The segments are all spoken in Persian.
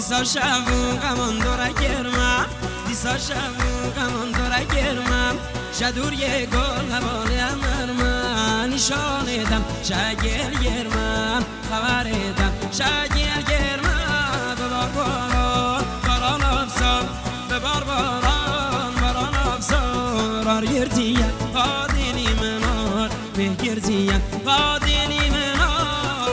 دیسا شبو غمان داره گرمم دیسا شبو غمان داره گرمم شدور یه گل حوالی امرمم نشانیدم شگر گرمم خبریدم شگر گرمم ببار باران باران افسار ببار باران باران افسار آر گردیه قادینی منار به گردیه قادینی منار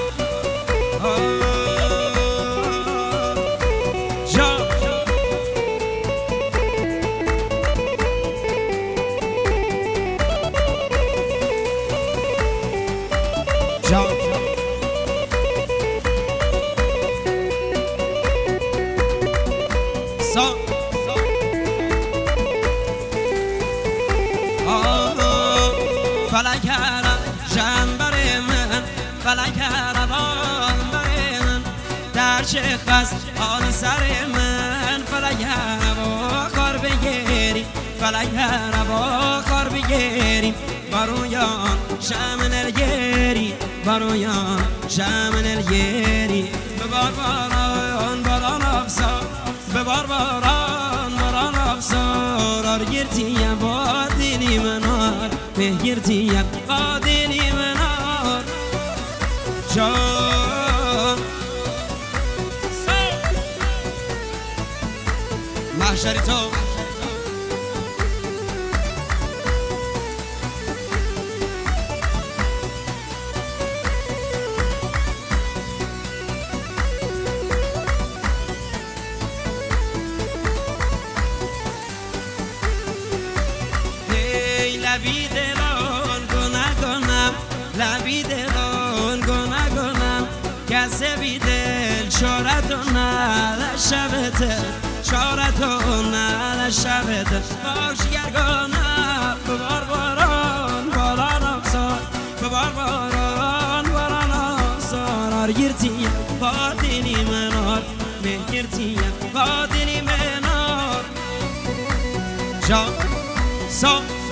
فلک هرم جنبر من فلک هرم من در چه خست آن سر من فلک هرم کار بگیریم فلک هرم کار بگیریم بارویان شمن الگیری بارویان شمن الگیری ببار باران باران افسار ببار باران باران افسار آر گردیم با دلی منار به گردیم با دلی منار جان محشری تو لبی دلان گناه کنم لبی دلان گناه کنم کسی بی دل شارتو نده شبته شارتو نده شبته باشگر کنم ببار باران باران افسار ببار باران باران افسار آر گردیم با دلی منار به گردیم با دلی منار جان سا